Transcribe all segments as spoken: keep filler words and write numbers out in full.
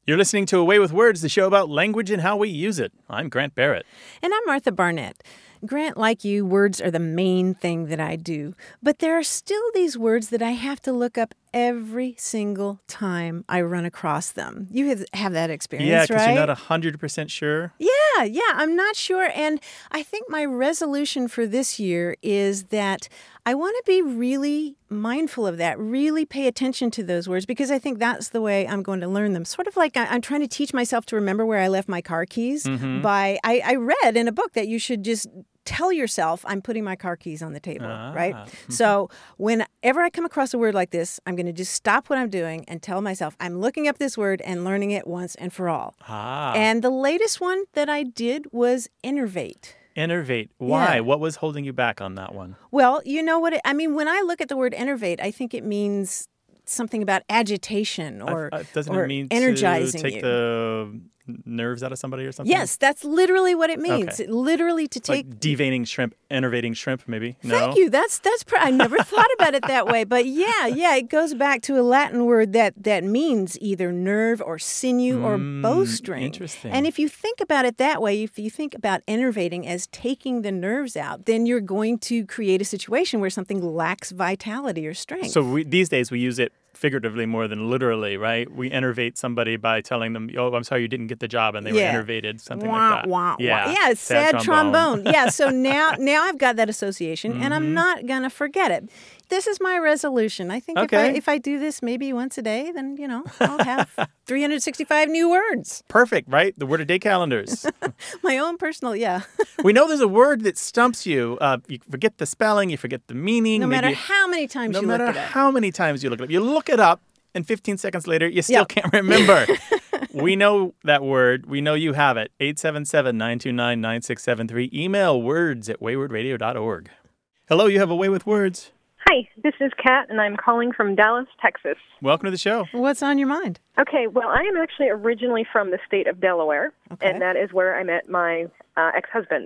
You're listening to Away with Words, the show about language and how we use it. I'm Grant Barrett. And I'm Martha Barnett. Grant, like you, words are the main thing that I do. But there are still these words that I have to look up every single time I run across them. You have, have that experience, yeah, right? Yeah, because you're not one hundred percent sure. Yeah, yeah, I'm not sure. And I think my resolution for this year is that I want to be really mindful of that, really pay attention to those words, because I think that's the way I'm going to learn them. Sort of like I'm trying to teach myself to remember where I left my car keys. Mm-hmm. by I, I read in a book that you should just tell yourself, I'm putting my car keys on the table, ah. right? Mm-hmm. So whenever I come across a word like this, I'm going to just stop what I'm doing and tell myself, I'm looking up this word and learning it once and for all. Ah. And the latest one that I did was innervate. Innervate. Why? Yeah. What was holding you back on that one? Well, you know what? It, I mean, when I look at the word innervate, I think it means something about agitation or, uh, uh, doesn't or it mean energizing to take you. the nerves out of somebody or something? Yes, that's literally what it means. Okay. It literally to take like deveining shrimp, innervating shrimp, maybe. No? Thank you. That's that's. Pr- I never thought about it that way, but yeah, yeah, it goes back to a Latin word that that means either nerve or sinew or Mm, bowstring. interesting. And if you think about it that way, if you think about innervating as taking the nerves out, then you're going to create a situation where something lacks vitality or strength. So we, these days we use it figuratively more than literally, right? We innervate somebody by telling them, oh, I'm sorry you didn't get the job, and they Yeah. were innervated, something wah, like that. Wah, yeah, wah. Yeah, it's sad, sad trombone. yeah, so now now I've got that association, and I'm Mhm. not going to forget it. This is my resolution. I think Okay. if I if I do this maybe once a day, then, you know, I'll have three hundred sixty-five new words. Perfect, right? The word a day calendars. My own personal, yeah. We know there's a word that stumps you. Uh, you forget the spelling, you forget the meaning. No maybe matter you- how many times no you matter look at it. how many times you look it up. You look it up, and fifteen seconds later, you still Yep. can't remember. We know that word. We know you have it. eight seven seven, nine two nine, nine six seven three. Email words at wayward radio dot org. Hello, you have a way with words. Hi, this is Kat, and I'm calling from Dallas, Texas. Welcome to the show. What's on your mind? Okay, well, I am actually originally from the state of Delaware, Okay. and that is where I met my uh, ex-husband.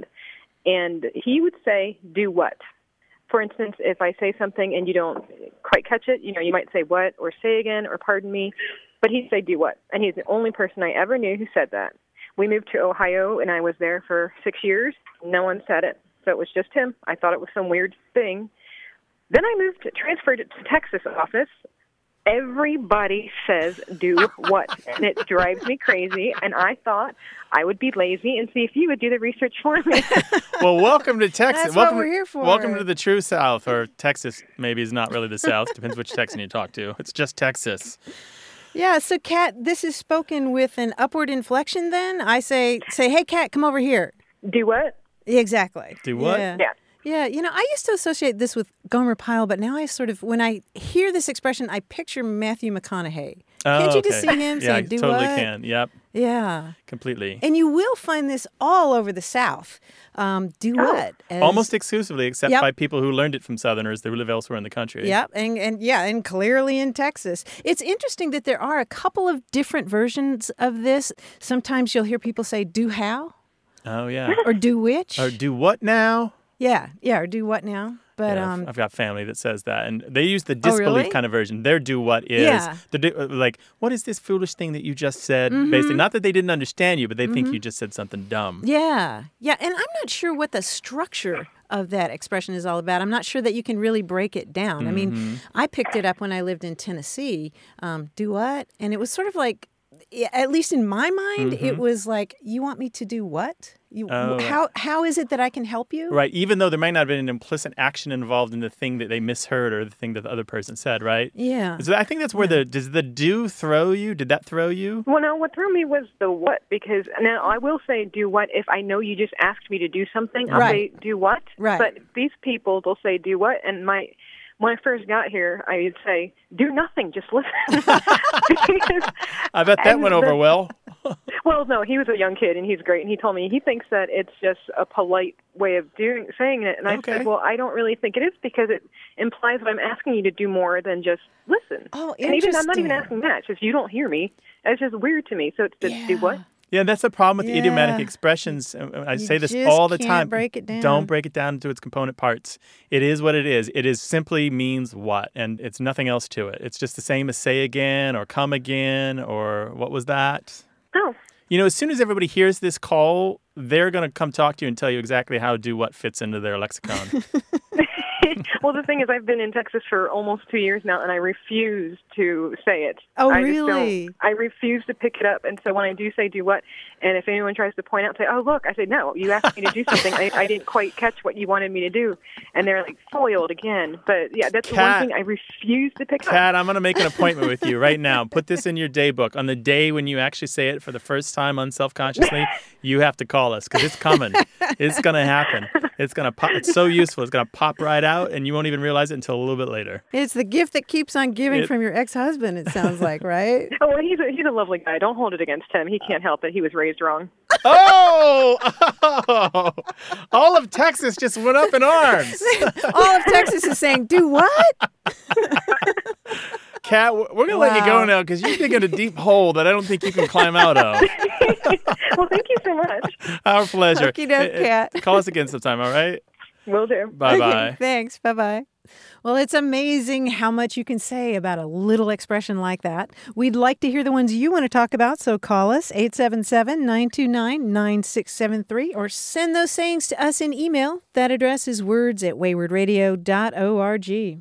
And he would say, do what? For instance, if I say something and you don't quite catch it, you know, you might say what or say again or pardon me, but he'd say do what. And he's the only person I ever knew who said that. We moved to Ohio, and I was there for six years. No one said it, so it was just him. I thought it was some weird thing. Then I moved, transferred to Texas office. Everybody says do what, and it drives me crazy. And I thought I would be lazy and see if you would do the research for me. Well, welcome to Texas. That's what welcome, we're here for. Welcome to the true South, or Texas. Maybe is not really the South. Depends which Texan you talk to. It's just Texas. Yeah, so Kat, this is spoken with an upward inflection then? I say, say, hey, Kat, come over here. Do what? Exactly. Do what? Yeah. Yeah. Yeah, you know, I used to associate this with Gomer Pyle, but now I sort of, when I hear this expression, I picture Matthew McConaughey. Oh, Can't you just okay. see him Yeah, I saying, do totally what? can. Yep, Yeah. completely. And you will find this all over the South. Um, do Oh. what? As- Almost exclusively, except Yep. by people who learned it from Southerners who live elsewhere in the country. Yep, and, and yeah, and clearly in Texas. It's interesting that there are a couple of different versions of this. Sometimes you'll hear people say, do how? Oh, yeah. Or do which? Or do what now? Yeah, yeah, or do what now? But Yeah, I've- um, I've got family that says that, and they use the Oh, disbelief really? kind of version. Their do what is Yeah. the do, uh, like, what is this foolish thing that you just said? Mm-hmm. Basically, not that they didn't understand you, but they think you just said something dumb. yeah, yeah, and I'm not sure what the structure of that expression is all about. I'm not sure that you can really break it down. I mean, Mm-hmm. I picked it up when I lived in Tennessee. Um, do what? And it was sort of like, yeah, at least in my mind, it was like, you want me to do what? You, Mm-hmm. Oh. how how is it that I can help you? Right, even though there might not have been an implicit action involved in the thing that they misheard or the thing that the other person said, right? Yeah. So I think that's where the, does the do throw you? Did that throw you? Well, no, what threw me was the what, because now I will say do what if I know you just asked me to do something. I'll Right. say do what. Right. But these people, they'll say do what, and my when I first got here, I would say do nothing, just listen. Because- I bet that and went over the- well. Well, no, he was a young kid, and he's great, and he told me he thinks that it's just a polite way of doing saying it, and I Okay. said, well, I don't really think it is, because it implies that I'm asking you to do more than just listen. Oh, And even I'm not even interesting. asking that; it's just you don't hear me. It's just weird to me. So it's to do what? Yeah, that's the problem with Yeah. idiomatic expressions. Uh, I You say this just all the can't time. break it down. Don't break it down into its component parts. It is what it is. It is simply means what, and it's nothing else to it. It's just the same as say again or come again or what was that? Oh. You know, as soon as everybody hears this call, they're going to come talk to you and tell you exactly how do what fits into their lexicon. Well, the thing is, I've been in Texas for almost two years now, and I refuse to say it. Oh, I really? Just don't, I refuse to pick it up. And so when I do say do what, and if anyone tries to point out, say, oh, look, I say, no, you asked me to do something. I, I didn't quite catch what you wanted me to do. And they're like foiled again. But yeah, that's the Kat, one thing I refuse to pick up. Kat, I'm going to make an appointment with you right now. Put this in your day book. On the day when you actually say it for the first time unselfconsciously, you have to call us because it's coming. It's going to happen. It's going to pop. It's so useful. It's going to pop right out, and you won't even realize it until a little bit later. It's the gift that keeps on giving It- from your ex-husband, it sounds like, right? Oh, well, he's a, he's a lovely guy. Don't hold it against him. He can't help it. He was raised wrong. Oh! Oh! All of Texas just went up in arms. All of Texas is saying, do what? Kat, we're going to let you go Wow. now because you're digging a deep hole that I don't think you can climb out of. Well, thank you so much. Our pleasure. Okey doke, Eh, eh, Kat. Call us again sometime, all right? Will do. Bye-bye. Okay, thanks. Bye-bye. Well, it's amazing how much you can say about a little expression like that. We'd like to hear the ones you want to talk about, so call us, eight seven seven, nine two nine, nine six seven three, or send those sayings to us in email. That address is words at wayward radio dot org.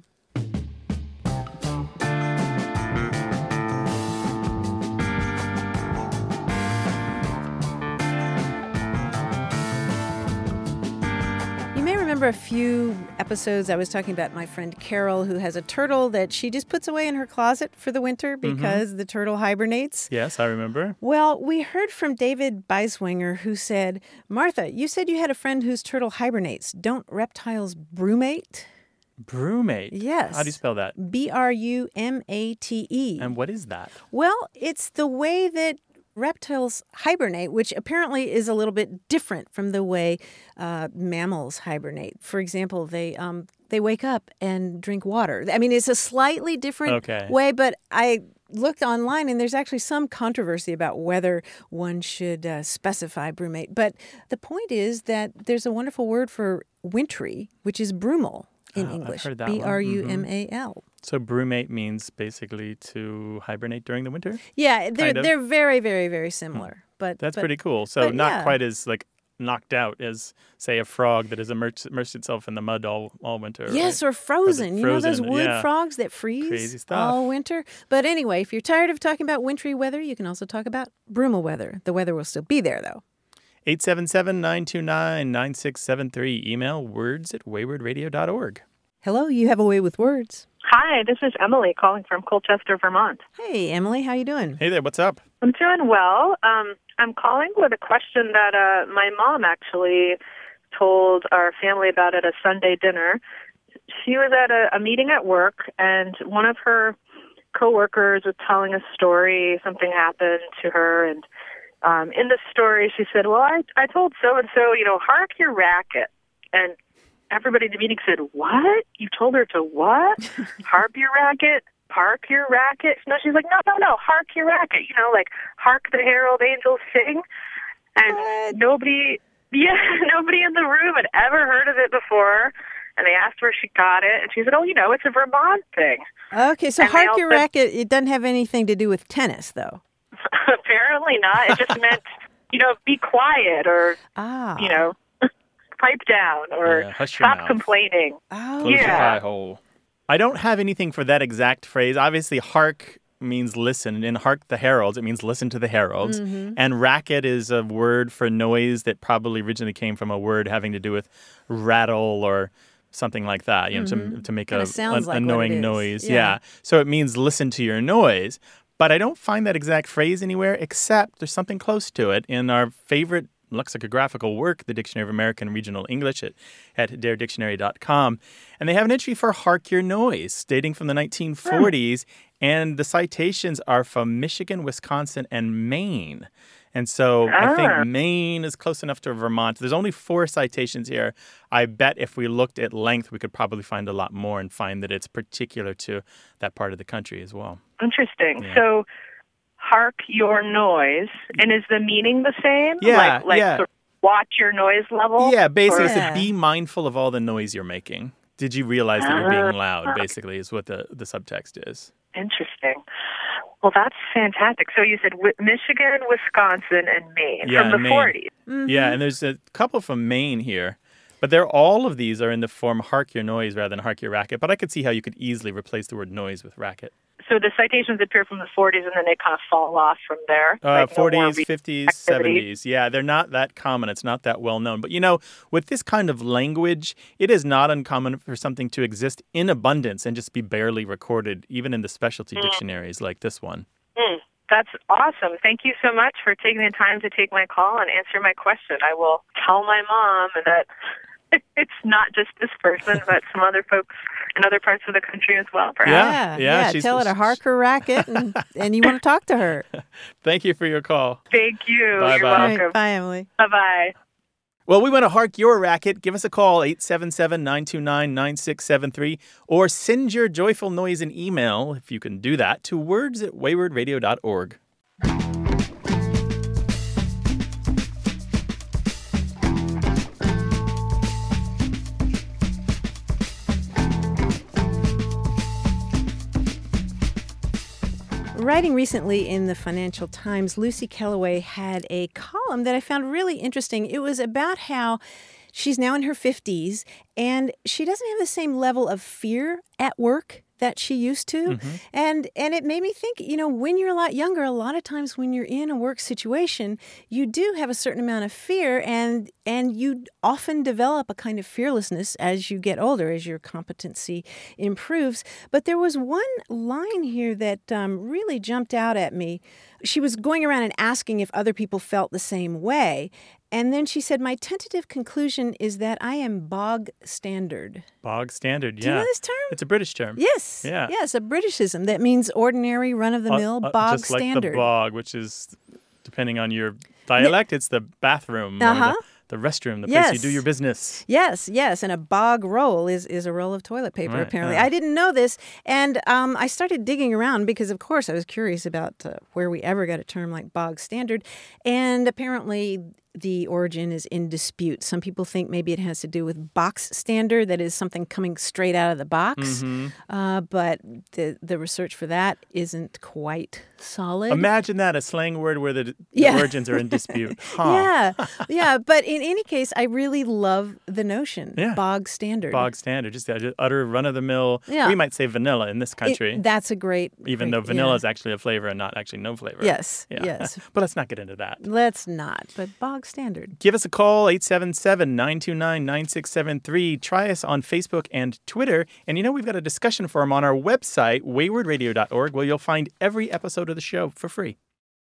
You may remember a few episodes I was talking about my friend Carol, who has a turtle that she just puts away in her closet for the winter because the turtle hibernates. Yes, I remember. Well, we heard from David Beiswinger, who said, Martha, you said you had a friend whose turtle hibernates. Don't reptiles brumate? Brumate. Yes. How do you spell that? B R U M A T E. And what is that? Well, it's the way that reptiles hibernate, which apparently is a little bit different from the way uh, mammals hibernate. For example, they um, they wake up and drink water. I mean, it's a slightly different Okay. way, but I looked online and there's actually some controversy about whether one should uh, specify brumate. But the point is that there's a wonderful word for wintry, which is brumal in Oh, I've English. heard that one. B R U M A L. So brumate means basically to hibernate during the winter? Yeah, they're Kind of. they're very, very, very similar. But That's but- pretty cool. So but not yeah. quite as like knocked out as, say, a frog that has immersed, immersed itself in the mud all, all winter. Yes, right? or frozen. You know those frozen, wood yeah. frogs that freeze Crazy stuff. all winter? But anyway, if you're tired of talking about wintry weather, you can also talk about brumal weather. The weather will still be there, though. eight seven seven, nine two nine, nine six seven three. Email words at wayward radio dot org. Hello, you have a way with words. Hi, this is Emily calling from Colchester, Vermont. Hey, Emily, how you doing? Hey there, what's up? I'm doing well. Um, I'm calling with a question that uh, my mom actually told our family about at a Sunday dinner. She was at a, a meeting at work, and one of her coworkers was telling a story. Something happened to her, and um, in the story, she said, "Well, I I told so and so, you know, hark your racket," and everybody in the meeting said, "What? You told her to what? Harp your racket? Park your racket?" No, she's like, no, no, no, hark your racket. You know, like, hark the herald angels sing. And What? nobody, yeah, nobody in the room had ever heard of it before. And they asked where she got it. And she said, oh, you know, it's a Vermont thing. Okay, so And they hark your also- racket, it doesn't have anything to do with tennis, though. Apparently not. It just meant, you know, be quiet or, Ah. you know, pipe down or Yeah, hush your stop mouth. complaining. Oh. Close your Yeah. pie hole. I don't have anything for that exact phrase. Obviously, hark means listen. In Hark the Heralds, it means listen to the heralds. Mm-hmm. And racket is a word for noise that probably originally came from a word having to do with rattle or something like that, you know, to, to make a, Kinda sounds an like what it annoying is. noise. Yeah. Yeah. So it means listen to your noise. But I don't find that exact phrase anywhere, except there's something close to it in our favorite lexicographical work, the Dictionary of American Regional English at, at dare dictionary dot com. And they have an entry for hark your noise, dating from the nineteen forties. And the citations are from Michigan, Wisconsin, and Maine. And so I Ah. think Maine is close enough to Vermont. There's only four citations here. I bet if we looked at length, we could probably find a lot more and find that it's particular to that part of the country as well. Interesting. Yeah. So hark your noise. And is the meaning the same? Yeah, Like, like yeah. sort of watch your noise level? Yeah, basically, Or- so Yeah. be mindful of all the noise you're making. Did you realize that you're being loud, basically, is what the, the subtext is. Interesting. Well, that's fantastic. So you said wi- Michigan, Wisconsin, and Maine Yeah, from the Maine. forties. Yeah, and there's a couple from Maine here. But they're all of these are in the form hark your noise rather than hark your racket. But I could see how you could easily replace the word noise with racket. So the citations appear from the forties, and then they kind of fall off from there. Uh, Like, no more forties, re- fifties, activity. seventies. Yeah, they're not that common. It's not that well known. But, you know, with this kind of language, it is not uncommon for something to exist in abundance and just be barely recorded, even in the specialty dictionaries like this one. Mm, that's awesome. Thank you so much for taking the time to take my call and answer my question. I will tell my mom that it's not just this person, but some other folks in other parts of the country as well, perhaps. Yeah, Yeah, yeah, yeah. she's- Tell her to hark her racket, and, and you want to talk to her. Thank you for your call. Thank you. Bye-bye. You're All welcome. right, bye, Emily. Bye-bye. Well, we want to hark your racket. Give us a call, eight seven seven, nine two nine, nine six seven three, or send your joyful noise an email, if you can do that, to words at wayward radio dot org. Writing recently in the Financial Times, Lucy Kellaway had a column that I found really interesting. It was about how she's now in her fifties and she doesn't have the same level of fear at work that she used to. Mm-hmm. And and it made me think, you know, when you're a lot younger, a lot of times when you're in a work situation, you do have a certain amount of fear and and you often develop a kind of fearlessness as you get older, as your competency improves. But there was one line here that um, really jumped out at me. She was going around and asking if other people felt the same way. And then she said, my tentative conclusion is that I am bog standard. Bog standard, yeah. Do you know this term? It's a British term. Yes. Yeah. Yes, a Britishism that means ordinary, run-of-the-mill, Uh, uh, bog just like standard. the bog, which is, depending on your dialect, it's the bathroom Uh-huh. or the, the restroom, the place Yes. you do your business. Yes, yes, and a bog roll is, is a roll of toilet paper, Right, apparently. yeah. I didn't know this, and um, I started digging around because, of course, I was curious about uh, where we ever got a term like bog standard, and apparently the origin is in dispute. Some people think maybe it has to do with box standard, that is something coming straight out of the box, Mm-hmm. uh, but the, the research for that isn't quite solid. Imagine that, a slang word where the, the Yeah. origins are in dispute. Huh. Yeah, yeah, but in any case, I really love the notion, Yeah. bog standard. Bog standard, just, uh, just utter run-of-the-mill. Yeah. We might say vanilla in this country, It- that's a great, even great- though vanilla yeah. is actually a flavor and not actually no flavor. Yes, Yeah. yes. But let's not get into that. Let's not, but bog standard. Give us a call, eight seven seven, nine two nine, nine six seven three. Try us on Facebook and Twitter. And you know, we've got a discussion forum on our website, wayward radio dot org, where you'll find every episode of the show for free.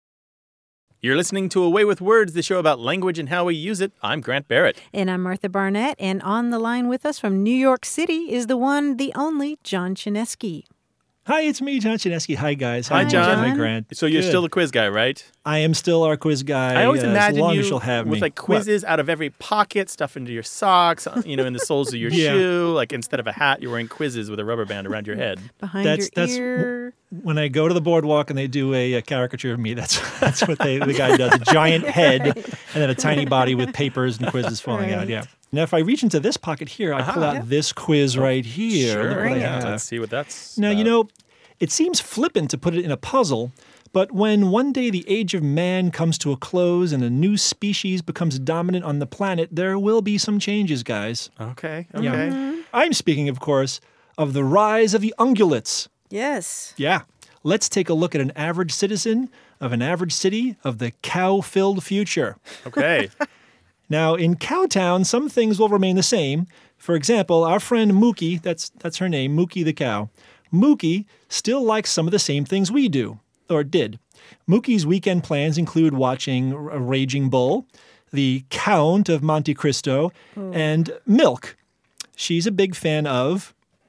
You're listening to Away with Words, the show about language and how we use it. I'm Grant Barrett. And I'm Martha Barnett, and on the line with us from New York City is the one, the only, John Chinesky. Hi, it's me, John Chinesky. Hi, guys. Hi, How John. Hi, Grant. So you're Good. still the quiz guy, right? I am still our quiz guy. I always uh, imagine as long you as you'll have with me. like quizzes out of every pocket, stuff into your socks, uh, you know, in the soles of your Yeah. shoe. Like instead of a hat, you're wearing quizzes with a rubber band around your head. Behind That's- your that's- ear. What, when I go to the boardwalk and they do a, a caricature of me, that's that's what they the guy does. A giant head and then a tiny body with papers and quizzes falling out. Right. Yeah. Now, if I reach into this pocket here, I pull out this quiz right here. Look what I Bring it. have. Let's see what that's Now, you about. know, it seems flippant to put it in a puzzle, but when one day the age of man comes to a close and a new species becomes dominant on the planet, there will be some changes, guys. Okay, okay. Yeah. I'm speaking, of course, of the rise of the ungulates. Yes. Yeah. Let's take a look at an average citizen of an average city of the cow-filled future. Okay. Now, in Cowtown, some things will remain the same. For example, our friend Mookie, that's that's her name, Mookie the cow. Mookie still likes some of the same things we do, or did. Mookie's weekend plans include watching a Raging Bull, the Count of Monte Cristo, and Milk. She's a big fan of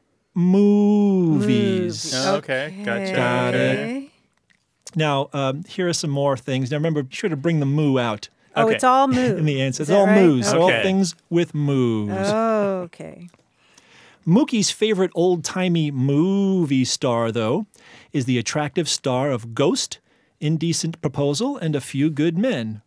movies. Oh, okay, gotcha. Got it. Okay. Now, um, here are some more things. Now, remember, be sure to bring the moo out Oh, Okay. it's all moo. in the answer. Is It's all that right? moos. All Okay. things with moos. Oh, okay. Mookie's favorite old-timey movie star, though, is the attractive star of Ghost Indecent Proposal, and A Few Good Men.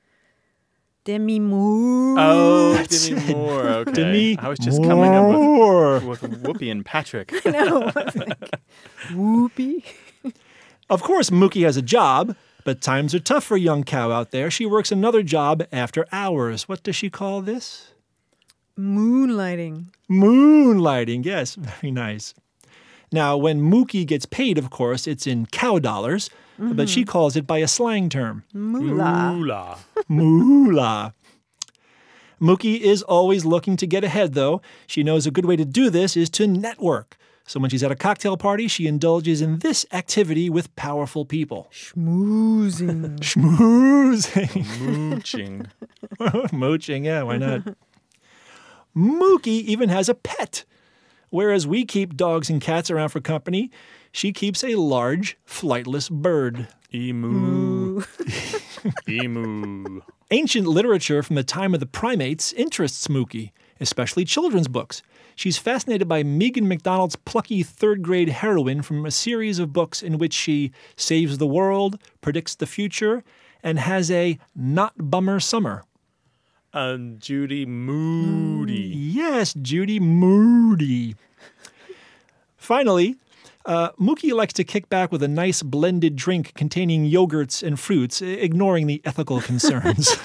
Demi Moore. Oh, Demi Moore. Okay. Demi I was just coming up Moore. with, with Whoopi and Patrick. No. Whoopee. Of course, Mookie has a job, but times are tough for young cow out there. She works another job after hours. What does she call this? Moonlighting. Moonlighting. Yes, very nice. Now, when Mookie gets paid, of course, it's in cow dollars, mm-hmm. but she calls it by a slang term. Moolah. Moolah. Moolah. Mookie is always looking to get ahead, though. She knows a good way to do this is to network. So when she's at a cocktail party, she indulges in this activity with powerful people. Schmoozing. Schmoozing. Mooching. Mooching, yeah, why not? Mookie even has a pet. Whereas we keep dogs and cats around for company, she keeps a large, flightless bird. Emu. Emu. Ancient literature from the time of the primates interests Mookie, especially children's books. She's fascinated by Megan McDonald's plucky third-grade heroine from a series of books in which she saves the world, predicts the future, and has a not-bummer summer. Uh, Judy Moody. Yes, Judy Moody. Finally, uh, Mookie likes to kick back with a nice blended drink containing yogurts and fruits, ignoring the ethical concerns.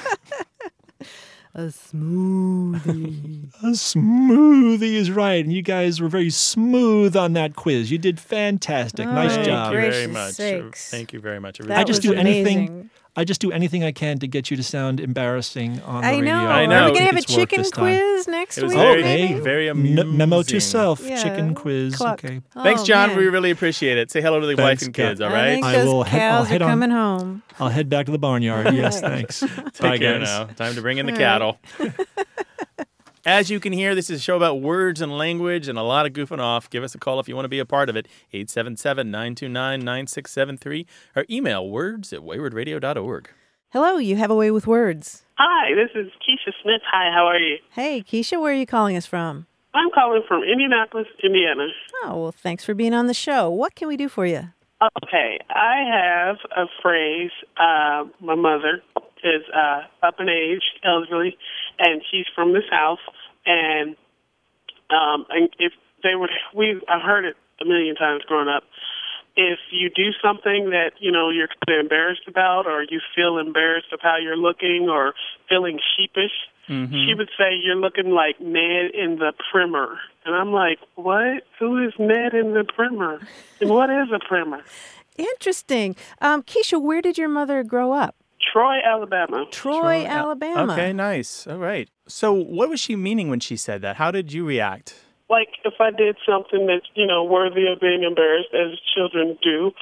A smoothie. A smoothie is right. And you guys were very smooth on that quiz. You did fantastic. Oh, nice Thank job. you very gracious much. sakes. Thank you very much. I, really That I just was do anything. amazing. I just do anything I can to get you to sound embarrassing on the I radio. know. I Are know. we going to have a It's worked chicken this time. quiz next It was week? very, maybe? very N- amusing. memo to self. Yeah. Chicken quiz. Cluck. Okay. Thanks, Oh, John. man. We really appreciate it. Say hello to the Thanks, wife and Scott. kids, all I right? think I those will head- I'll cows are head on- coming home. I'll head back to the barnyard. Yes, thanks. Take Bye, care guys. now. Time to bring in the All cattle. As you can hear, this is a show about words and language and a lot of goofing off. Give us a call if you want to be a part of it. eight seven seven, nine two nine, nine six seven three or email words at wayward radio dot org. Hello, you have a way with words. Hi, this is Keisha Smith. Hi, how are you? Hey, Keisha, where are you calling us from? I'm calling from Indianapolis, Indiana. Oh, well, thanks for being on the show. What can we do for you? Okay, I have a phrase. Uh, my mother is uh, up in age, elderly, and she's from the South. And um, and if they would, we I heard it a million times growing up. If you do something that you know you're kind of embarrassed about, or you feel embarrassed of how you're looking, or feeling sheepish, Mm-hmm. she would say you're looking like Ned in the Primer. And I'm like, what? Who is Ned in the Primer? And what is a Primer? Interesting. Um, Keisha, where did your mother grow up? Troy, Alabama. Troy, Al- Alabama. Okay, nice. All right. So what was she meaning when she said that? How did you react? Like if I did something that's, you know, worthy of being embarrassed, as children do.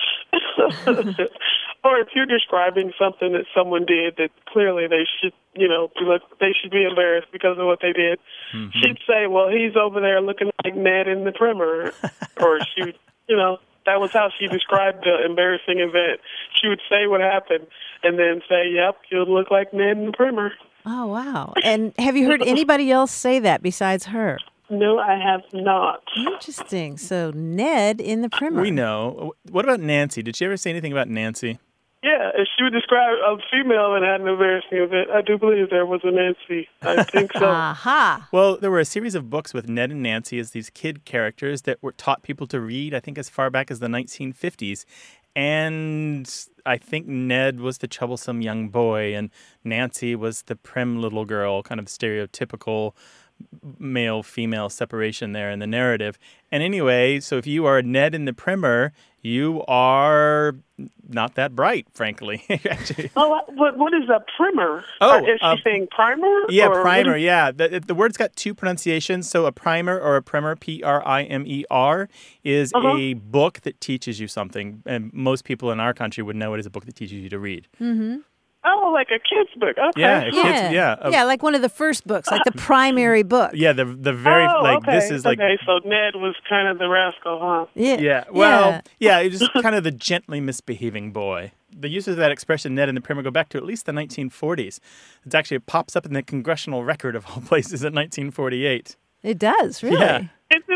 Or if you're describing something that someone did that clearly they should, you know, look, they should be embarrassed because of what they did, Mm-hmm. she'd say, well, he's over there looking like Ned in the Primer. Or she would, you know, that was how she described the embarrassing event. She would say what happened and then say, yep, you'll look like Ned in the Primer. Oh, wow. And have you heard anybody else say that besides her? No, I have not. Interesting. So Ned in the Primer. We know. What about Nancy? Did she ever say anything about Nancy? Yeah, if she would describe a female that had an embarrassing event, I do believe there was a Nancy. I think so. Aha. Well, there were a series of books with Ned and Nancy as these kid characters that were taught people to read, I think as far back as the nineteen fifties. And I think Ned was the troublesome young boy, and Nancy was the prim little girl, kind of stereotypical male-female separation there in the narrative. And anyway, so if you are Ned in the Primer, you are not that bright, frankly. Actually. Oh, what, what is a Primer? Oh, is she uh, saying primer? Yeah, or what primer, is- yeah. The, the word's got two pronunciations. So a primer or a primer, P R I M E R, is Uh-huh. a book that teaches you something. And most people in our country would know it as a book that teaches you to read. Mm-hmm. Oh, like a kid's book. Okay. Yeah, a kid's- Yeah. yeah, uh, yeah, like one of the first books, like the primary book. Yeah, the the very, oh, like, okay. this is like... Okay, so Ned was kind of the rascal, huh? Yeah. Yeah, well, Yeah. yeah, it was kind of the gently misbehaving boy. The uses of that expression, Ned in the Primer, go back to at least the nineteen forties. It's actually, it pops up in the Congressional Record of all places in nineteen forty-eight. It does, really. Yeah. It's in the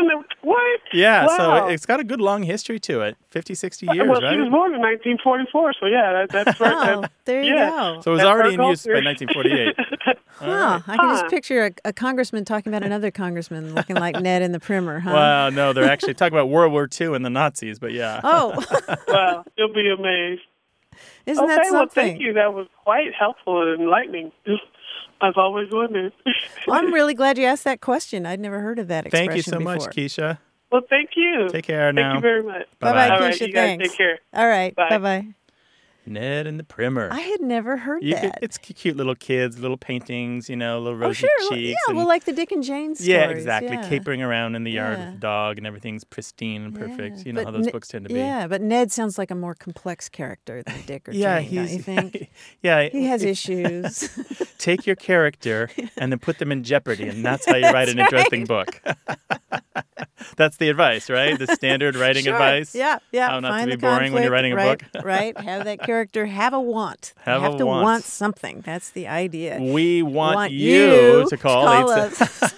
What? Yeah, Wow. so it's got a good long history to it. fifty, sixty years, well, right? she was born in nineteen forty-four, so yeah, that, that's right. Oh, That- there you yeah. go. So it was That's already our in use by culture. nineteen forty-eight. Huh. I can just Huh. picture a, a congressman talking about another congressman looking like Ned in the Primer, huh? Well, no, they're actually talking about World War Two and the Nazis, but yeah. Oh, Wow, you'll be amazed. isn't Okay, that well, something? thank you. That was quite helpful and enlightening. I've always wondered. Well, I'm really glad you asked that question. I'd never heard of that expression Thank you so before. much, Keisha. Well, thank you. Take care Thank now. you very much. Bye-bye, All right, Keisha, you guys thanks. take care. All right. Bye. Bye-bye. Ned and the Primer. I had never heard You that. could, it's cute little kids, little paintings, you know, little oh, rosy sure. Well, cheeks. yeah, and- well, like the Dick and Jane stories. yeah, exactly. Yeah. Capering around in the yard Yeah. with the dog and everything's pristine and perfect. Yeah. You know But how those Ne- books tend to be. Yeah, but Ned sounds like a more complex character than Dick or Yeah, Jane, don't he's you think? yeah. He has if- issues. Take your character and then put them in jeopardy, and that's how you write an interesting book. That's the advice, right? The standard writing Sure. advice. Yeah, yeah. How not to Find be the boring when you're conflict, writing a right, book. Right. Have that character have a want. They Have have a to want. want something. That's the idea. We want, Want you, to call, call eight us.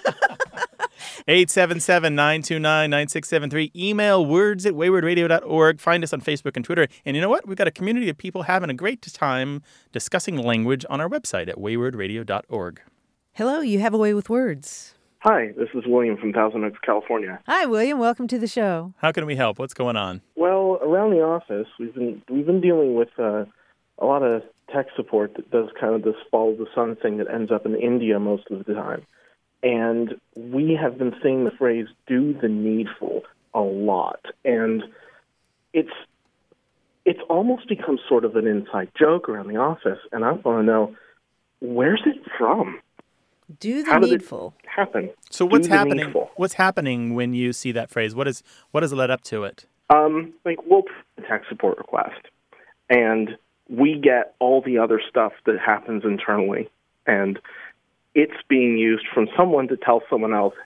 eight seven seven, nine two nine, nine six seven three. Email words at wayward radio dot org. Find us on Facebook and Twitter. And you know what? We've got a community of people having a great time discussing language on our website at wayward radio dot org. Hello, you have a way with words. Hi, this is William from Thousand Oaks, California. Hi, William. Welcome to the show. How can we help? What's going on? Well, around the office, we've been we've been dealing with uh, a lot of tech support that does kind of this follow the sun thing that ends up in India most of the time, and we have been saying the phrase "do the needful" a lot, and it's it's almost become sort of an inside joke around the office, and I want to know, where's it from? Do the How did needful. it happen? So Do what's the happening? needful. What's happening when you see that phrase? What is what has led up to it? Um, like we'll put a tech support request, and we get all the other stuff that happens internally, and it's being used from someone to tell someone else,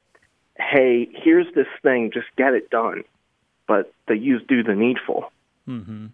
"Hey, here's this thing, just get it done." But they use "do the needful." Mm-hmm.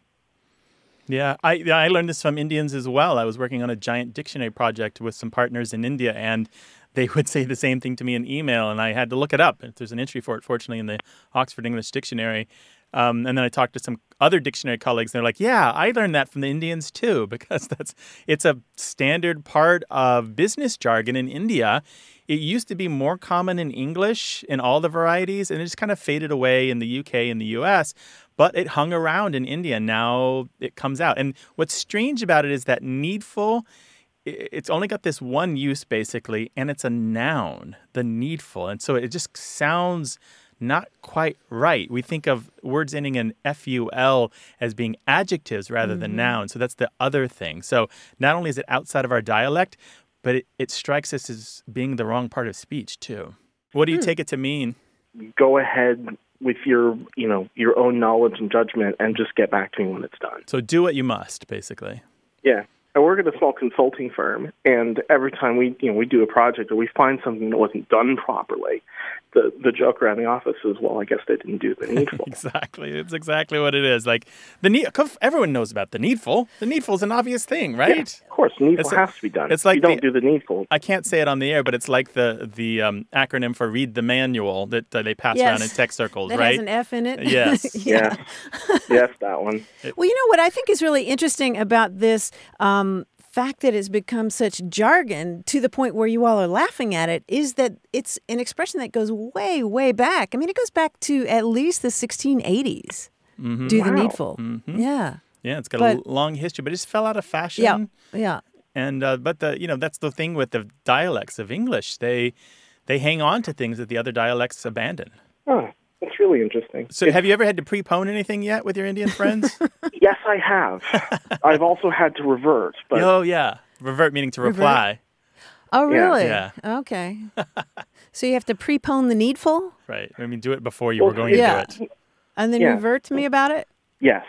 Yeah, I yeah, I learned this from Indians as well. I was working on a giant dictionary project with some partners in India, and they would say the same thing to me in email, and I had to look it up. There's an entry for it, fortunately, in the Oxford English Dictionary. Um, and then I talked to some other dictionary colleagues, and they're like, yeah, I learned that from the Indians too, because that's it's a standard part of business jargon in India. It used to be more common in English in all the varieties, and it just kind of faded away in the U K and the U S, but it hung around in India. Now it comes out. And what's strange about it is that needful, i- it's only got this one use, basically, and it's a noun, the needful. And so it just sounds not quite right. We think of words ending in F U L as being adjectives rather than nouns. So that's the other thing. So not only is it outside of our dialect, but it, it strikes us as being the wrong part of speech, too. What do you take it to mean? Go ahead with your, you know, your own knowledge and judgment, and just get back to me when it's done. So do what you must, basically. Yeah. I work at a small consulting firm, and every time we, you know, we do a project or we find something that wasn't done properly, the the joke around the office is, well, I guess they didn't do the needful. Exactly. It's exactly what it is. Like the need. Everyone knows about the needful. The needful is an obvious thing, right? Yeah, of course, needful It's a- has to be done. it's like if you don't the- do the needful. I can't say it on the air, but it's like the the um, acronym for read the manual that uh, they pass Yes. around in tech circles, That right? has an F in it. Yes. Yeah. Yes, that one. Well, you know what I think is really interesting about this um, fact that it's become such jargon to the point where you all are laughing at it is that it's an expression that goes way, way back. I mean, it goes back to at least the sixteen eighties. Mm-hmm. Do the Wow. needful. Yeah. Yeah, it's got But- a l- long history, but it just fell out of fashion. Yeah. Yeah. And uh, but the you know that's the thing with the dialects of English. They they hang on to things that the other dialects abandon. Oh, that's really interesting. So have you ever had to prepone anything yet with your Indian friends? Yes, I have. I've also had to revert, but Oh yeah, revert meaning to Revert? reply. Oh, Yeah. really? Yeah. Okay. So you have to prepone the needful Right. I mean, do it before you Well, were going yeah. to do it. and then Yeah. revert to me about it? yes.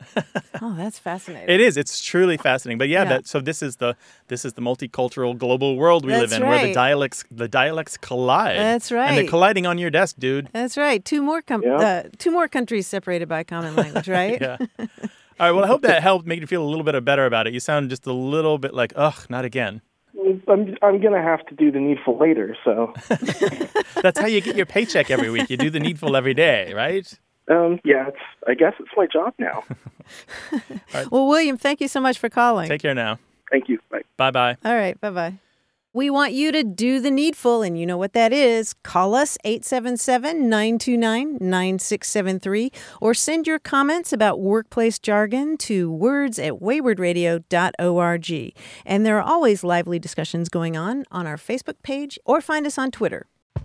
Oh, that's fascinating. It is. It's truly fascinating. But yeah, Yeah. that so this is the this is the multicultural global world we live That's in, where the right. dialects the dialects collide. That's And right. they're colliding on your desk, dude. That's right. Two more com- Yeah. uh, two more countries separated by common language, right? Yeah. All right. Well, I hope that helped make you feel a little bit better about it. You sound just a little bit like, ugh, not again. I'm I'm gonna have to do the needful later. So That's how you get your paycheck every week. You do the needful every day, right? um, yeah, it's I guess it's my job now. Well, William, thank you so much for calling. Take care now. Thank you. Bye. Bye-bye. All right, bye-bye. We want you to do the needful, and you know what that is. Call us eight seven seven, nine two nine, nine six seven three or send your comments about workplace jargon to words at wayward radio dot org. And there are always lively discussions going on on our Facebook page or find us on Twitter.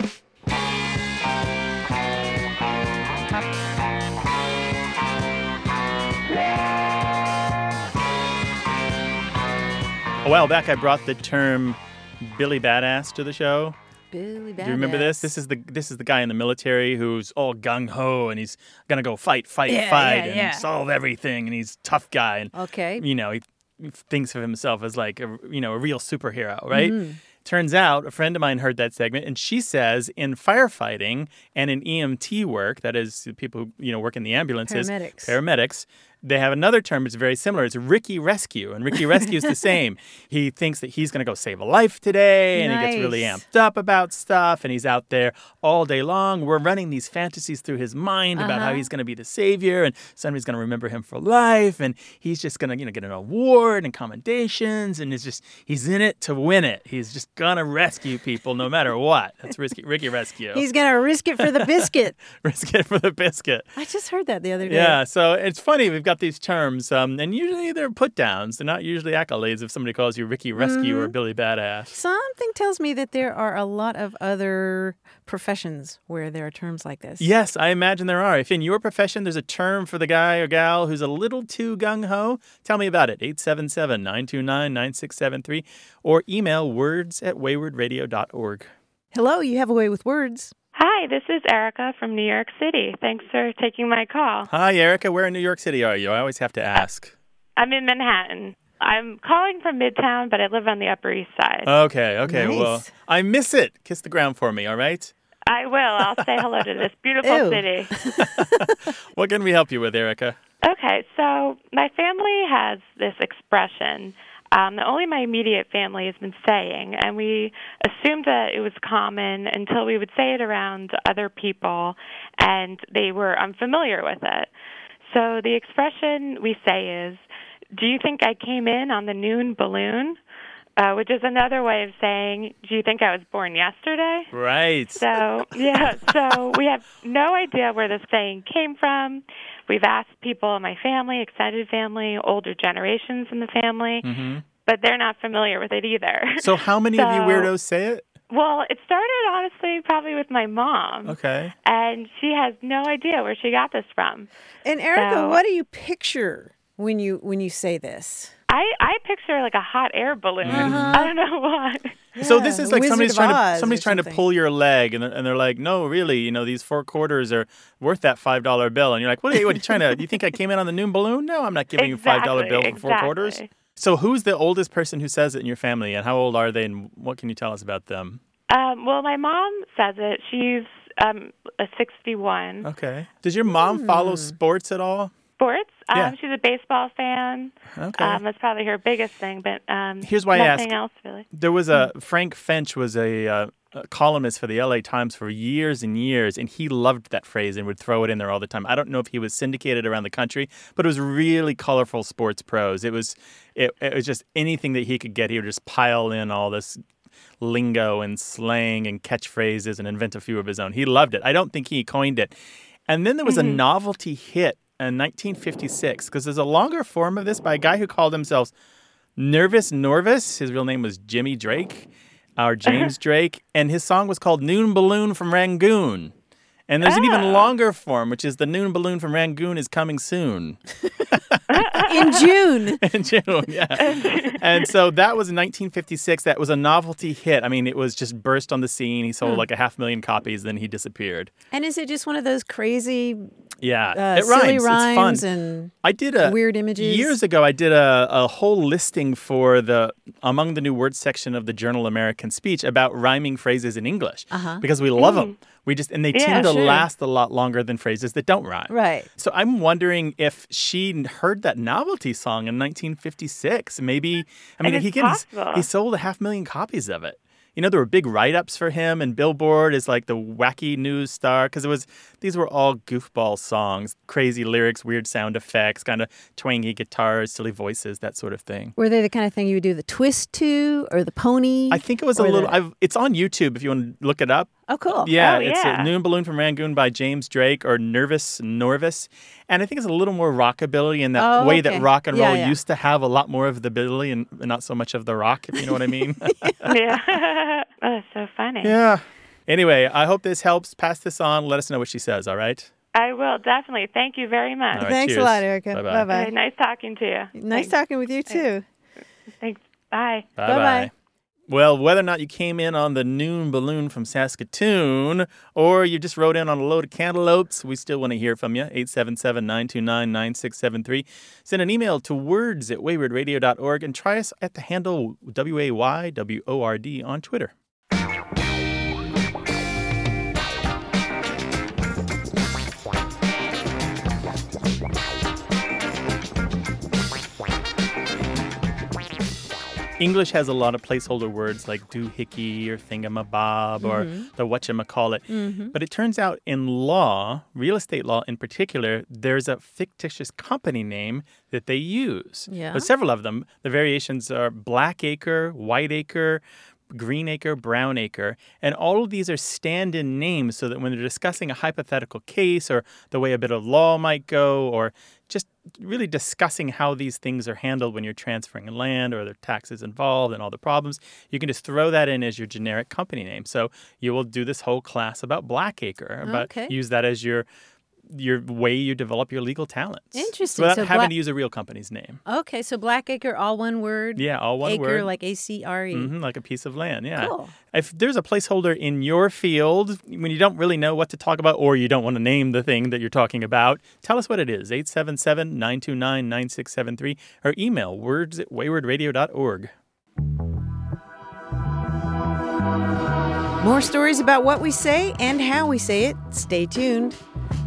A while back, I brought the term Billy Badass to the show. Billy Badass. Do you remember this? This is the this is the guy in the military who's all gung ho and he's gonna go fight, fight, Yeah, fight, yeah, and yeah. solve everything, and he's a tough guy, and Okay. you know he thinks of himself as like a, you know a real superhero, right? Turns out a friend of mine heard that segment, and she says in firefighting and in E M T work, that is people who you know work in the ambulances, Paramedics. paramedics, they have another term that's very similar. It's Ricky Rescue, and Ricky Rescue is the same. He thinks that he's going to go save a life today, and he gets really Nice. amped up about stuff, and he's out there all day long. We're running these fantasies through his mind about how Uh-huh. he's going to be the savior, and somebody's going to remember him for life, and he's just going to you know get an award and commendations, and it's just he's in it to win it. He's just going to rescue people no matter what. That's Ricky, Ricky Rescue. He's going to risk it for the biscuit. Risk it for the biscuit. I just heard that the other day. Yeah, so it's funny. We've got these terms, um, and usually they're put downs. They're not usually accolades if somebody calls you Ricky Rescue or Billy Badass. Something tells me that there are a lot of other professions where there are terms like this. Yes, I imagine there are. If in your profession there's a term for the guy or gal who's a little too gung-ho, tell me about it. eight seven seven, nine two nine, nine six seven three or email words at wayward radio dot org. Hello, you have a way with words. Hi, this is Erica from New York City. Thanks for taking my call. Hi, Erica. Where in New York City are you? I always have to ask. I'm in Manhattan. I'm calling from Midtown, but I live on the Upper East Side. Okay, okay. Nice. Well, I miss it. Kiss the ground for me, all right? I will. I'll say hello to this beautiful Ew. city. What can we help you with, Erica? Okay, so my family has this expression um, that only my immediate family has been saying, and we assumed that it was common until we would say it around other people, and they were unfamiliar with it. So the expression we say is, "Do you think I came in on the noon balloon?" Uh, which is another way of saying, "Do you think I was born yesterday?" Right. So, yeah, so we have no idea where this saying came from. We've asked people in my family, extended family, older generations in the family, Mm-hmm. but they're not familiar with it either. So how many of you So- weirdos say it? Well, it started, honestly, probably with my mom. Okay. And she has no idea where she got this from. And Erica, So- what do you picture when you when you say this? I, I picture like a hot air balloon. Uh-huh. I don't know why. So Yeah, this is like Wizard somebody's of trying Oz to somebody's or trying to something. pull your leg, and they're, and they're like, "No, really, you know, these four quarters are worth that five dollar bill." And you're like, "What are you, what are you trying to? You think I came in on the noon balloon? No, I'm not giving you a five dollar bill for four Exactly, quarters." exactly. So who's the oldest person who says it in your family, and how old are they, and what can you tell us about them? Um, well, my mom says it. She's um, a sixty-one. Okay. Does your mom follow sports at all? Sports. Um, Yeah. She's a baseball fan. Okay. Um, that's probably her biggest thing, but um, Here's why I nothing ask. else really. There was a Frank Finch was a, uh, a columnist for the L A Times for years and years, and he loved that phrase and would throw it in there all the time. I don't know if he was syndicated around the country, but it was really colorful sports prose. It was it, it was just anything that he could get. He would just pile in all this lingo and slang and catchphrases and invent a few of his own. He loved it. I don't think he coined it. And then there was Mm-hmm. a novelty hit in nineteen fifty-six, because there's a longer form of this by a guy who called himself Nervous Norvis. His real name was Jimmy Drake, or James Drake, and his song was called Noon Balloon from Rangoon. And there's an even Oh. longer form, which is the Noon Balloon from Rangoon is coming soon. In June. In June, yeah. And so that was in nineteen fifty-six. That was a novelty hit. I mean, it was just burst on the scene. He sold like a half million copies, then he disappeared. And is it just one of those crazy Yeah, uh, it rhymes. silly It's rhymes fun. and I did a weird images. Years ago, I did a, a whole listing for the Among the New Words section of the Journal American Speech about rhyming phrases in English Uh-huh. because we love them. We just and they Yeah, tend to sure. last a lot longer than phrases that don't rhyme. Right. So I'm wondering if she heard that novelty song in nineteen fifty-six. Maybe I mean And he it's can, possible. he sold a half million copies of it. You know, there were big write-ups for him, and Billboard is like the wacky news star because it was these were all goofball songs, crazy lyrics, weird sound effects, kind of twangy guitars, silly voices, that sort of thing. Were they the kind of thing you would do the twist to or the pony? I think it was a or little. the- I've, it's on YouTube if you want to look it up. Oh, cool. Yeah, Oh, it's yeah. a Noon Balloon from Rangoon by James Drake or Nervous Norvis. And I think it's a little more rockabilly in that Oh, way okay. that rock and Yeah, roll yeah. used to have a lot more of the billy and not so much of the rock, if you know what I mean. Yeah. Oh, that's so funny. Yeah. Anyway, I hope this helps. Pass this on. Let us know what she says, all right? I will, definitely. Thank you very much. All right, Thanks a cheers. lot, Erica. Bye-bye. Bye-bye. Okay, nice talking to you. Nice talking with you, too. Thanks. Bye. Bye-bye. Bye-bye. Well, whether or not you came in on the Noon Balloon from Saskatoon or you just rode in on a load of cantaloupes, we still want to hear from you. eight seven seven, nine two nine, nine six seven three. Send an email to words at wayward radio dot org and try us at the handle W A Y W O R D on Twitter. English has a lot of placeholder words like doohickey or thingamabob or the whatchamacallit. Mm-hmm. But it turns out in law, real estate law in particular, there's a fictitious company name that they use. Yeah. There's several of them. The variations are Blackacre, Whiteacre, Greenacre, Brownacre, and all of these are stand-in names so that when they're discussing a hypothetical case or the way a bit of law might go or just really discussing how these things are handled when you're transferring land or there are taxes involved and all the problems, you can just throw that in as your generic company name. So you will do this whole class about Blackacre, but Okay. use that as your your way you develop your legal talents. Interesting. Without So having Black- to use a real company's name. Okay, so Blackacre, all one word. Yeah, all one Acre, word. like A C R E. hmm like a piece of land, yeah. Cool. If there's a placeholder in your field when you don't really know what to talk about or you don't want to name the thing that you're talking about, tell us what it is, eight seven seven, nine two nine, nine six seven three, or email words at wayward radio dot org. More stories about what we say and how we say it. Stay tuned.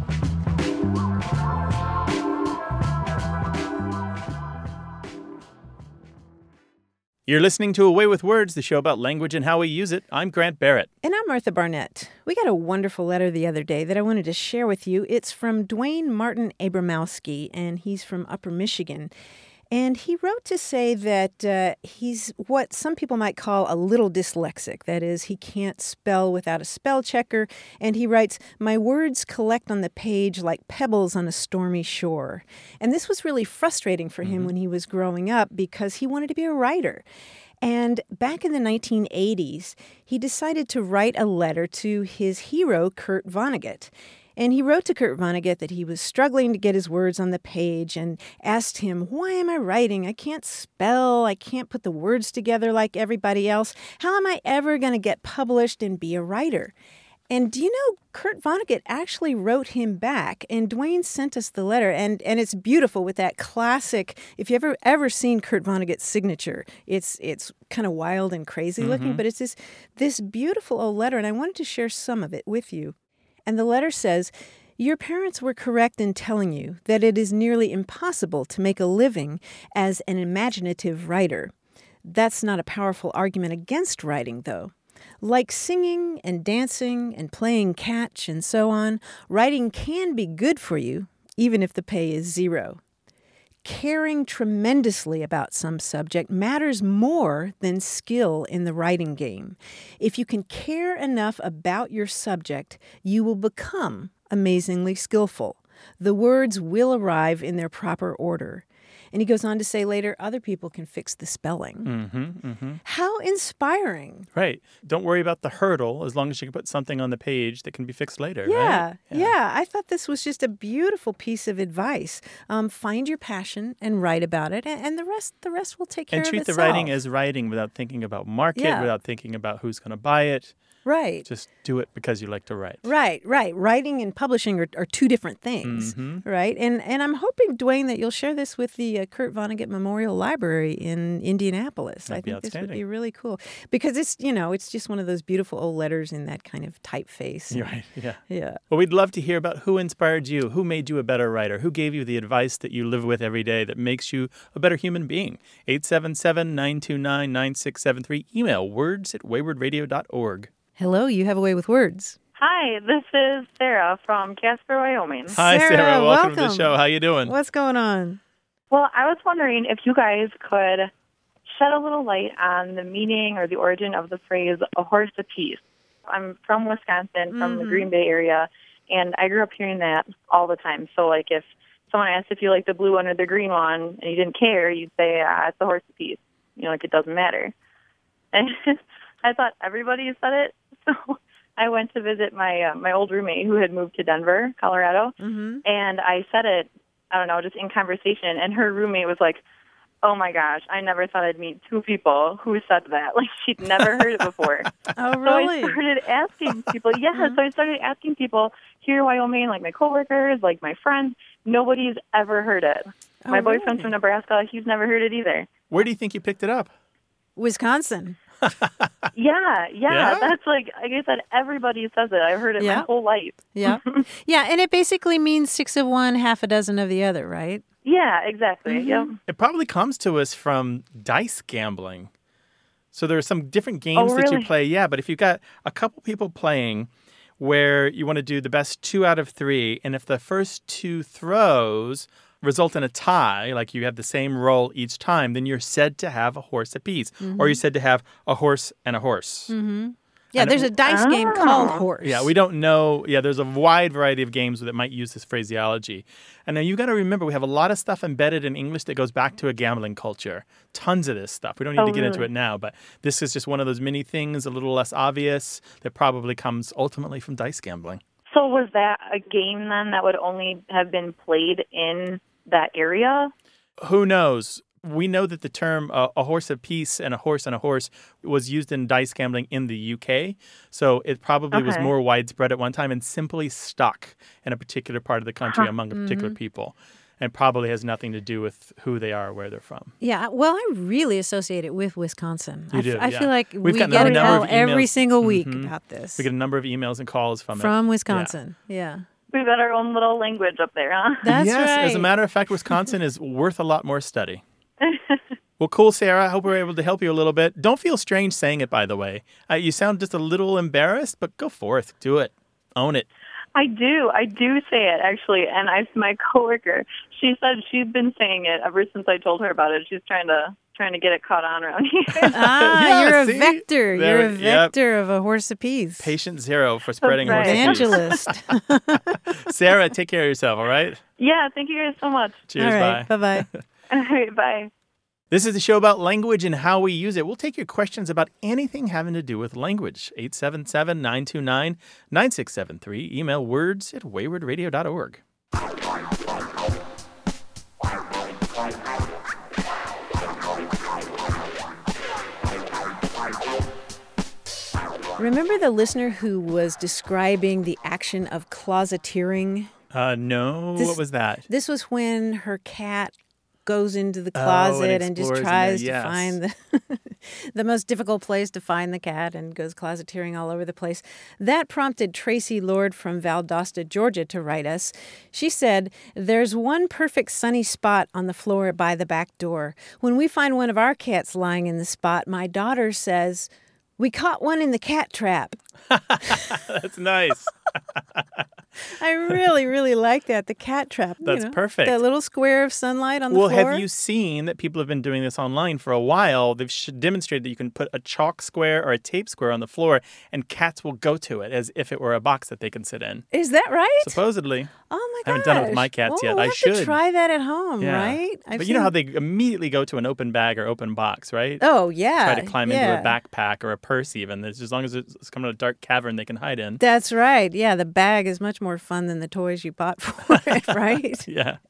You're listening to Away with Words, the show about language and how we use it. I'm Grant Barrett. And I'm Martha Barnett. We got a wonderful letter the other day that I wanted to share with you. It's from Dwayne Martin Abramowski, and he's from Upper Michigan. And he wrote to say that uh, he's what some people might call a little dyslexic. That is, he can't spell without a spell checker. And he writes, "My words collect on the page like pebbles on a stormy shore." And this was really frustrating for him when he was growing up because he wanted to be a writer. And back in the nineteen eighties, he decided to write a letter to his hero, Kurt Vonnegut. And he wrote to Kurt Vonnegut that he was struggling to get his words on the page and asked him, "Why am I writing? I can't spell. I can't put the words together like everybody else. How am I ever going to get published and be a writer?" And do you know, Kurt Vonnegut actually wrote him back, and Dwayne sent us the letter, and, and it's beautiful with that classic, if you've ever ever seen Kurt Vonnegut's signature, it's it's kind of wild and crazy looking, but it's this, this beautiful old letter, and I wanted to share some of it with you. And the letter says, "Your parents were correct in telling you that it is nearly impossible to make a living as an imaginative writer. That's not a powerful argument against writing, though. Like singing and dancing and playing catch and so on, writing can be good for you, even if the pay is zero. Caring tremendously about some subject matters more than skill in the writing game. If you can care enough about your subject, you will become amazingly skillful. The words will arrive in their proper order. And he goes on to say later, other people can fix the spelling. Mm-hmm, mm-hmm. How inspiring. Right. Don't worry about the hurdle as long as you can put something on the page that can be fixed later. Yeah, right? yeah. yeah. I thought this was just a beautiful piece of advice. Um, find your passion and write about it, and, and the rest the rest will take care and of itself. And treat the writing as writing without thinking about market, yeah. without thinking about who's going to buy it. Right. Just do it because you like to write. Right, right. Writing and publishing are, are two different things, mm-hmm. right? And and I'm hoping, Dwayne, that you'll share this with the uh, Kurt Vonnegut Memorial Library in Indianapolis. That'd I be think this would outstanding. be really cool because it's, you know, it's just one of those beautiful old letters in that kind of typeface. You're right, yeah. Yeah. Well, we'd love to hear about who inspired you, who made you a better writer, who gave you the advice that you live with every day that makes you a better human being. eight seven seven, nine two nine, nine six seven three. Email words at wayward radio dot org. Hello, you have a way with words. Hi, this is Sarah from Casper, Wyoming. Hi, Sarah. Sarah, welcome, to the welcome. show. How you doing? What's going on? Well, I was wondering if you guys could shed a little light on the meaning or the origin of the phrase "a horse apiece." I'm from Wisconsin, from Mm-hmm. the Green Bay area, and I grew up hearing that all the time. So, like, if someone asked if you like the blue one or the green one, and you didn't care, you'd say, ah, it's a horse apiece. You know, like it doesn't matter. And I thought everybody said it, so I went to visit my uh, my old roommate who had moved to Denver, Colorado, Mm-hmm. and I said it, I don't know, just in conversation, and her roommate was like, oh my gosh, I never thought I'd meet two people who said that. Like, she'd never heard it before. Oh, really? So I started asking people, yeah, mm-hmm. so I started asking people here in Wyoming, like my coworkers, like my friends, nobody's ever heard it. Oh, my boyfriend's really? from Nebraska, he's never heard it either. Where do you think you picked it up? Wisconsin. Yeah, yeah, Yeah? that's like, like I said, everybody says it. I've heard it Yeah. my whole life. Yeah. Yeah, and it basically means six of one, half a dozen of the other, right? Yeah, exactly. Mm-hmm. Yep. It probably comes to us from dice gambling. So there are some different games Oh, that you really? play. Yeah, but if you've got a couple people playing where you want to do the best two out of three, and if the first two throws result in a tie, like you have the same roll each time, then you're said to have a horse apiece. Mm-hmm. Or you're said to have a horse and a horse. Mm-hmm. Yeah, And there's it- a dice game called Horse. Yeah, we don't know. Yeah, there's a wide variety of games that might use this phraseology. And now you've got to remember, we have a lot of stuff embedded in English that goes back to a gambling culture. Tons of this stuff. We don't need Oh, to get into really? it now, but this is just one of those mini things, a little less obvious, that probably comes ultimately from dice gambling. So was that a game then that would only have been played in that area? Who knows? We know that the term uh, a horse apiece and a horse and a horse was used in dice gambling in the U K. So it probably was Okay. more widespread at one time and simply stuck in a particular part of the country among a particular people. And probably has nothing to do with who they are or where they're from. Yeah, well, I really associate it with Wisconsin. You I, do, f- I yeah. feel like We've we gotten get a a number call of every emails. single week Mhm. about this. We get a number of emails and calls from it. From Wisconsin, yeah. We've got our own little language up there, huh? That's yes, right. as a matter of fact, Wisconsin is worth a lot more study. Well, cool, Sarah. I hope we were able to help you a little bit. Don't feel strange saying it, by the way. Uh, you sound just a little embarrassed, but go forth. Do it. Own it. I do. I do say it, actually. And I, my coworker, she said she's been saying it ever since I told her about it. She's trying to trying to get it caught on around here. Ah, Yeah, you're a see? vector. There- You're a yep. vector of a horse apiece. Patient zero for spreading right. horse abuse. Evangelist. Sarah, take care of yourself, all right? Yeah, thank you guys so much. Cheers, All right, bye. bye-bye. All right, bye. This is a show about language and how we use it. We'll take your questions about anything having to do with language. eight seven seven, nine two nine, nine six seven three. Email words at wayward radio dot org. Remember the listener who was describing the action of closeteering? Uh, no, This- what was that? This was when her cat goes into the Oh, and closet and, just explores in there, tries yes. to find the the most difficult place to find the cat and goes closeteering all over the place. That prompted Tracy Lord from Valdosta, Georgia, to write us. She said, "There's one perfect sunny spot on the floor by the back door. When we find one of our cats lying in the spot, my daughter says, 'We caught one in the cat trap.'" That's nice. I really, really like that. The cat trap. you That's know, perfect. That little square of sunlight on the Well, floor. have you seen that people have been doing this online for a while? They've sh- demonstrated that you can put a chalk square or a tape square on the floor, and cats will go to it as if it were a box that they can sit in. Is that right? Supposedly. Oh my I gosh. haven't done it with my cats well, yet. We'll I have should. to try that at home, Yeah. right? I've but you know seen- how they immediately go to an open bag or open box, right? Oh, yeah. Try to climb yeah. into a backpack or a purse even. There's, as long as it's coming to a dark cavern they can hide in. That's right. Yeah, the bag is much more fun than the toys you bought for it, right? Yeah.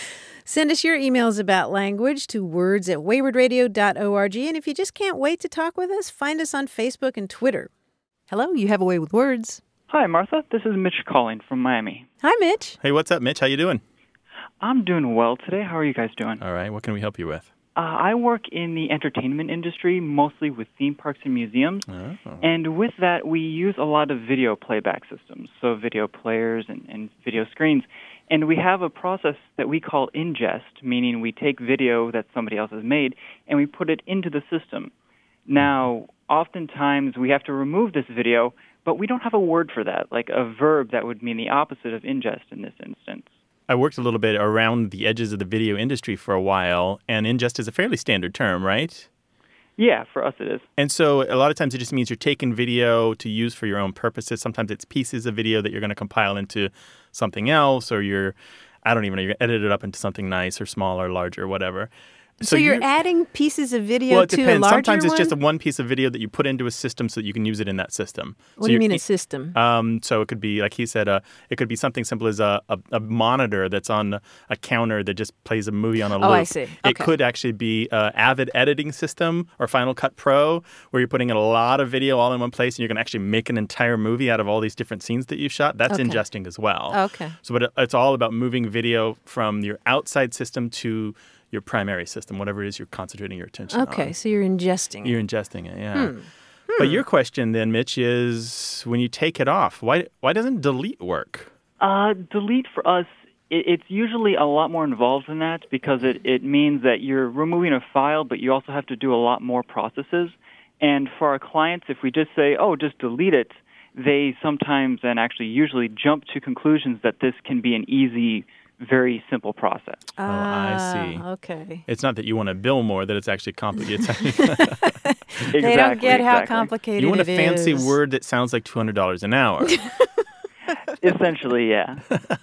Send us your emails about language to words at wayward radio dot org. And if you just can't wait to talk with us, find us on Facebook and Twitter. Hello, you have a way with words. Hi, Martha. This is Mitch calling from Miami. Hi, Mitch. Hey, what's up, Mitch? How you doing? I'm doing well today. How are you guys doing? All right. What can we help you with? Uh, I work in the entertainment industry, mostly with theme parks and museums. Oh. And with that, we use a lot of video playback systems, so video players and, and video screens. And we have a process that we call ingest, meaning we take video that somebody else has made and we put it into the system. Now, oftentimes we have to remove this video, but we don't have a word for that, like a verb that would mean the opposite of ingest in this instance. I worked a little bit around the edges of the video industry for a while, and ingest is a fairly standard term, right? Yeah, for us it is. And so a lot of times it just means you're taking video to use for your own purposes. Sometimes it's pieces of video that you're going to compile into something else, or you're, I don't even know, you're going to edit it up into something nice or small or large or whatever. So, you're, adding pieces of video well, it to depends. a larger Sometimes it's one? just a one piece of video that you put into a system so that you can use it in that system. What so do you you're- mean a system? Um, so it could be, like he said, uh, it could be something simple as a, a, a monitor that's on a counter that just plays a movie on a loop. Oh, I see. It Okay. could actually be an Avid editing system or Final Cut Pro where you're putting in a lot of video all in one place and you can actually make an entire movie out of all these different scenes that you've shot. That's Okay. ingesting as well. Okay. So but it, it's all about moving video from your outside system to your primary system, whatever it is you're concentrating your attention on. Okay, so you're ingesting it. You're ingesting it, yeah. Hmm. But your question then, Mitch, is when you take it off, why why doesn't delete work? Uh, delete for us, it, it's usually a lot more involved than that because it, it means that you're removing a file, but you also have to do a lot more processes. And for our clients, if we just say, oh, just delete it, they sometimes and actually usually jump to conclusions that this can be an easy, very simple process. Oh, I see. Okay. It's not that you want to bill more, that it's actually complicated. Exactly, They don't get how exactly. complicated You want a it fancy is. word that sounds like two hundred dollars an hour. Essentially, yeah.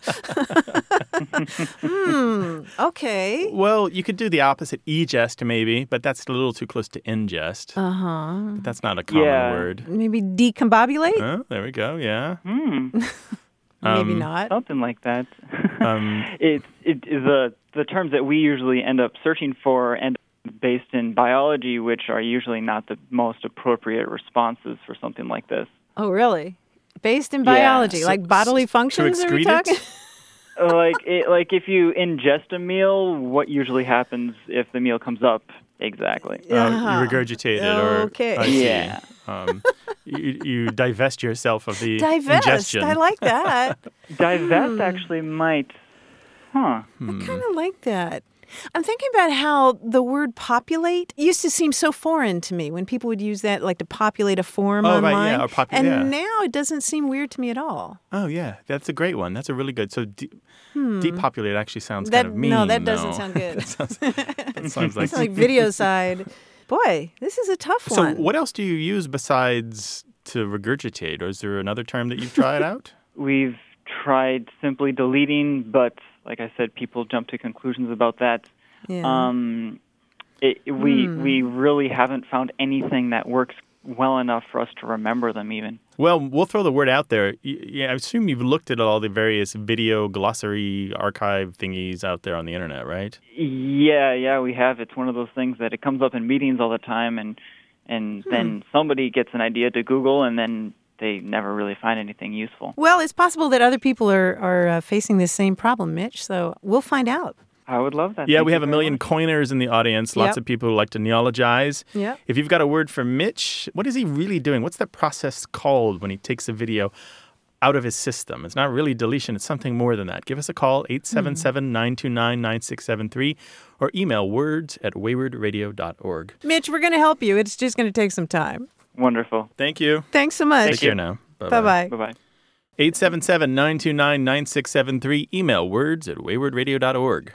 Hmm. Okay. Well, you could do the opposite, egest maybe, but that's a little too close to ingest. Uh huh. But that's not a common Yeah. word. Maybe decombobulate? Oh, there we go, yeah. Hmm. Maybe Um, not. Something like that. Um, it, it, the, the terms that we usually end up searching for end up based in biology, which are usually not the most appropriate responses for something like this. Oh, really? Based in Yeah. biology, So- like bodily functions? Are we excrete talking? it? Uh, like it, like if you ingest a meal, what usually happens if the meal comes up? Exactly. uh, Uh-huh. you regurgitate it, or Okay. I see. Yeah. Um, you, you divest yourself of the Divest. ingestion. I like that. Divest Hmm. actually might, huh? Hmm. I kind of like that. I'm thinking about how the word populate used to seem so foreign to me when people would use that, like to populate a form Oh, right, online. yeah, or popu- and yeah. now it doesn't seem weird to me at all. Oh, yeah. That's a great one. That's a really good. So de- Hmm. depopulate actually sounds That- kind of mean. no, that doesn't though. sound good. that, sounds, that sounds like... It's like video side. Boy, this is a tough So one. what else do you use besides to regurgitate? Or is there another term that you've tried out? We've tried simply deleting, but like I said, people jump to conclusions about that. Yeah. Um, it, we Hmm. we really haven't found anything that works well enough for us to remember them even. Well, we'll throw the word out there. Y- Yeah, I assume you've looked at all the various video glossary archive thingies out there on the internet, right? Yeah, yeah, we have. It's one of those things that it comes up in meetings all the time, and and Hmm. then somebody gets an idea to Google, and then they never really find anything useful. Well, it's possible that other people are, are uh, facing this same problem, Mitch, so we'll find out. I would love that. Yeah, Thank we you have a very million much. coiners in the audience. Lots Yep. of people who like to neologize. Yep. If you've got a word for Mitch, what is he really doing? What's that process called when he takes a video out of his system? It's not really deletion. It's something more than that. Give us a call, eight seven seven, nine two nine, nine six seven three, or email words at wayward radio dot org. Mitch, we're going to help you. It's just going to take some time. Wonderful. Thank you. Thanks so much. Take care now. Bye-bye. Bye-bye. eight seven seven, nine two nine, nine six seven three. Email words at wayward radio dot org.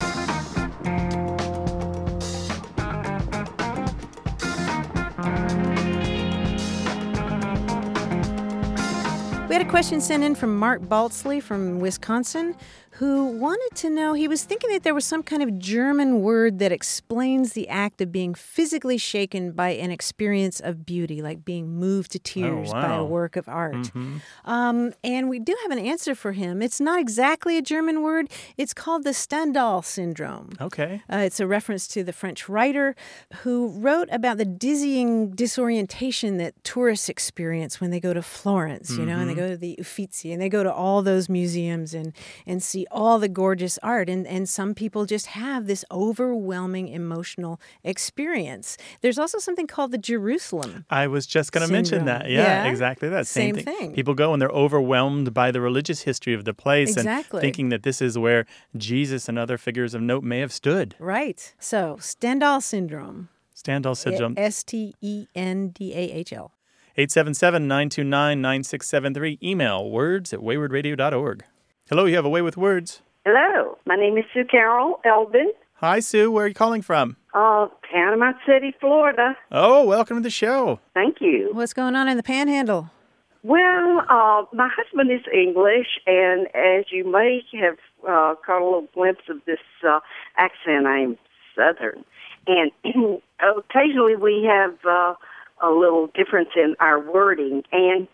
We had a question sent in from Mark Baltzley from Wisconsin, who wanted to know, he was thinking that there was some kind of German word that explains the act of being physically shaken by an experience of beauty, like being moved to tears Oh, wow. by a work of art. Mm-hmm. Um, and we do have an answer for him. It's not exactly a German word. It's called the Stendhal syndrome. Okay. Uh, it's a reference to the French writer who wrote about the dizzying disorientation that tourists experience when they go to Florence, you know, and they go to the Uffizi, and they go to all those museums and, and see all the gorgeous art. And, and some people just have this overwhelming emotional experience. There's also something called the Jerusalem. I was just going to mention syndrome. that. Yeah, Yeah. exactly that. Same thing. thing. People go and they're overwhelmed by the religious history of the place Exactly. and thinking that this is where Jesus and other figures of note may have stood. Right. So, Stendhal syndrome. Stendhal syndrome. S T E N D A H L. eight seven seven, nine two nine, nine six seven three. Email words at wayward radio dot org. Hello, you have a way with words. Hello, my name is Sue Carol Elvin, Hi, Sue. Where are you calling from? uh, Panama City, Florida. Oh, welcome to the show. Thank you. What's going on in the Panhandle? Well, uh, my husband is English, and as you may have uh, caught a little glimpse of this uh, accent, I'm Southern. And occasionally we have uh, a little difference in our wording, and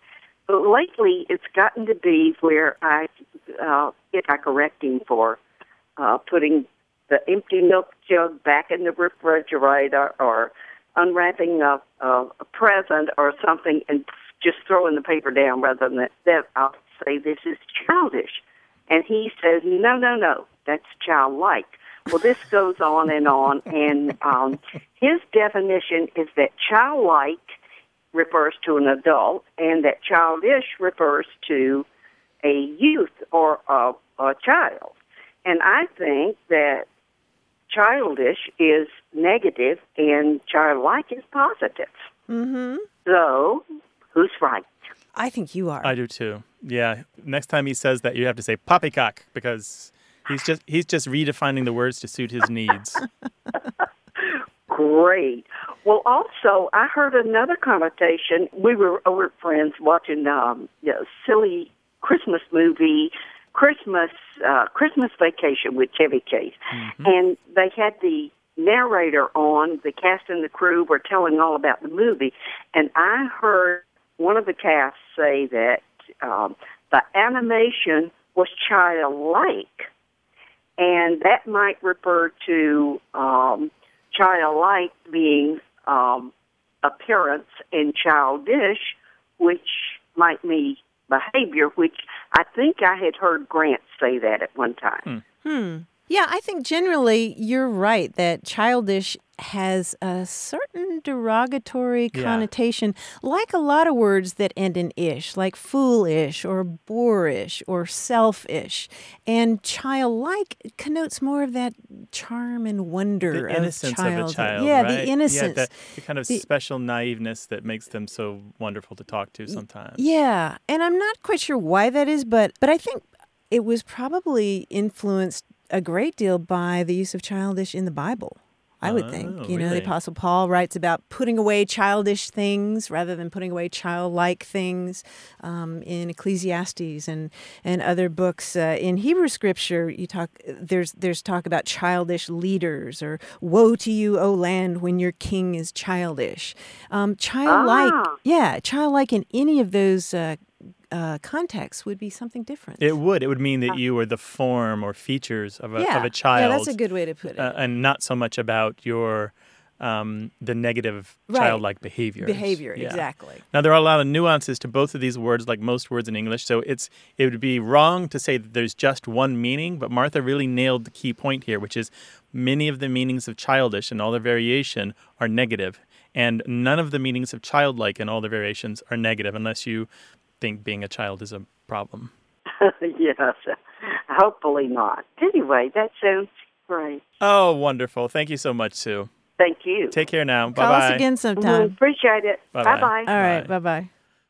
lately it's gotten to be where I uh, get a correcting for uh, putting the empty milk jug back in the refrigerator or unwrapping a, a, a present or something and just throwing the paper down rather than that. that I'll say this is childish. And he says, no, no, no, that's childlike. Well, this goes on and on, and um, his definition is that childlike refers to an adult, and that childish refers to a youth or a, a child. And I think that childish is negative and childlike is positive. Mm-hmm. So, who's right? I think you are. I do too. Yeah. Next time he says that, you have to say poppycock because he's just he's just redefining the words to suit his needs. Great. Well, also, I heard another connotation. We were over friends watching um, you know, silly Christmas movie, Christmas uh, Christmas Vacation with Chevy Chase, mm-hmm. and they had the narrator on. The cast and the crew were telling all about the movie, and I heard one of the cast say that um, the animation was childlike, and that might refer to um, childlike being um, appearance and childish, which might mean behavior, which I think I had heard Grant say that at one time. Hmm. hmm. Yeah, I think generally you're right that childish has a certain derogatory Yeah. connotation, like a lot of words that end in ish, like foolish or boorish or selfish. And childlike connotes more of that charm and wonder The innocence of, of childhood. a child, Yeah, right? the innocence. Yeah, the, the kind of The- special naiveness that makes them so wonderful to talk to sometimes. Yeah, and I'm not quite sure why that is, but but I think it was probably influenced a great deal by the use of childish in the Bible. I would Oh, think. You know, the really? Apostle Paul writes about putting away childish things rather than putting away childlike things um, in Ecclesiastes and, and other books. Uh, in Hebrew Scripture, you talk. There's there's talk about childish leaders, or woe to you, O land, when your king is childish. Um, childlike, Ah. yeah, childlike in any of those uh, uh, contexts would be something different. It would. It would mean that you were the form or features of a, yeah, of a child. yeah, that's a good way to put it. uh, and not so much about your um, the negative Right. childlike behavior. Behavior, exactly. Now there are a lot of nuances to both of these words, like most words in English. So it's it would be wrong to say that there's just one meaning. But Martha really nailed the key point here, which is many of the meanings of childish and all their variation are negative, and none of the meanings of childlike and all their variations are negative, unless you think being a child is a problem. Yes, hopefully not. Anyway, that sounds great. Oh, wonderful! Thank you so much, Sue. Thank you. Take care now. Bye Call bye. us again sometime. Appreciate it. Bye-bye. Bye-bye. All right, bye-bye.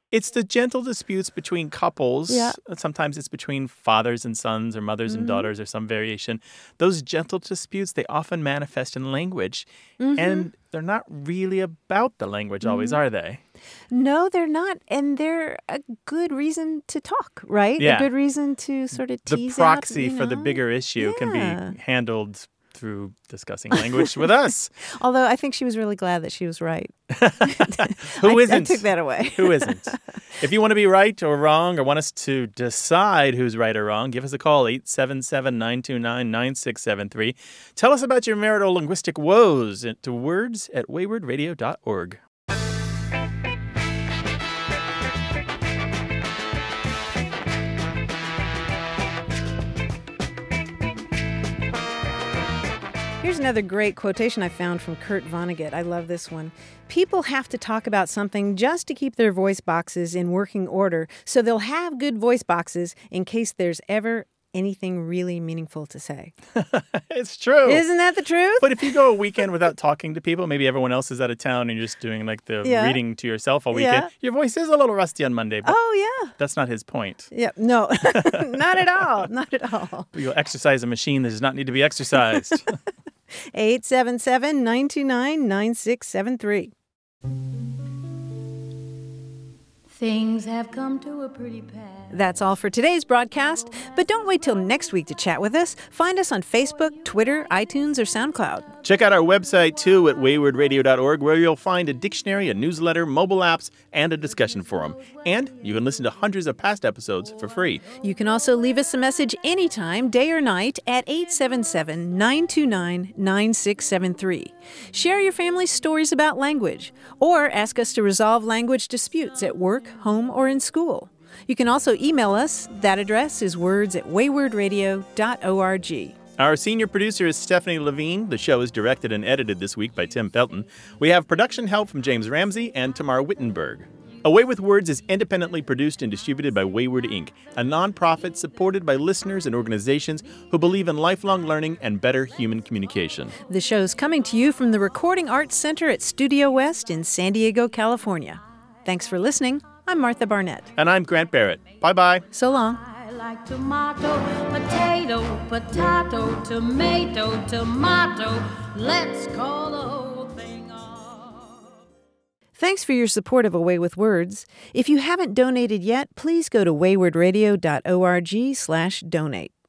It's the gentle disputes between couples. Yeah. Sometimes it's between fathers and sons or mothers and Mhm. daughters or some variation. Those gentle disputes, they often manifest in language. Mhm. And they're not really about the language always, Mhm. are they? No, they're not. And they're a good reason to talk, right? Yeah. A good reason to sort of The tease proxy out, you for the know? bigger issue can Yeah. be handled through discussing language with us. Although I think she was really glad that she was right. Who I, isn't? I took that away. Who isn't? If you want to be right or wrong or want us to decide who's right or wrong, give us a call, eight seven seven, nine two nine, nine six seven three. Tell us about your marital linguistic woes to words at wayward radio dot org. Here's another great quotation I found from Kurt Vonnegut. I love this one. People have to talk about something just to keep their voice boxes in working order, so they'll have good voice boxes in case there's ever anything really meaningful to say. It's true. Isn't that the truth? But if you go a weekend without talking to people, maybe everyone else is out of town and you're just doing like the Yeah. reading to yourself all weekend, Yeah. your voice is a little rusty on Monday, but Oh, yeah. that's not his point. Yeah, no, not at all. Not at all. You'll exercise a machine that does not need to be exercised. eight seven seven, nine two nine, nine six seven three. Things have come to a pretty pass. That's all for today's broadcast, but don't wait till next week to chat with us. Find us on Facebook, Twitter, iTunes, or SoundCloud. Check out our website, too, at wayward radio dot org, where you'll find a dictionary, a newsletter, mobile apps, and a discussion forum. And you can listen to hundreds of past episodes for free. You can also leave us a message anytime, day or night, at eight seven seven, nine two nine, nine six seven three. Share your family's stories about language, or ask us to resolve language disputes at work, home, or in school. You can also email us. That address is words at wayward radio dot org. Our senior producer is Stephanie Levine. The show is directed and edited this week by Tim Felton. We have production help from James Ramsey and Tamar Wittenberg. Away with Words is independently produced and distributed by Wayward Incorporated, a nonprofit supported by listeners and organizations who believe in lifelong learning and better human communication. The show's coming to you from the Recording Arts Center at Studio West in San Diego, California. Thanks for listening. I'm Martha Barnett. And I'm Grant Barrett. Bye-bye. So long. I like tomato, potato, potato, tomato, tomato. Let's call the whole thing off. Thanks for your support of Away with Words. If you haven't donated yet, please go to wayward radio dot org slash donate.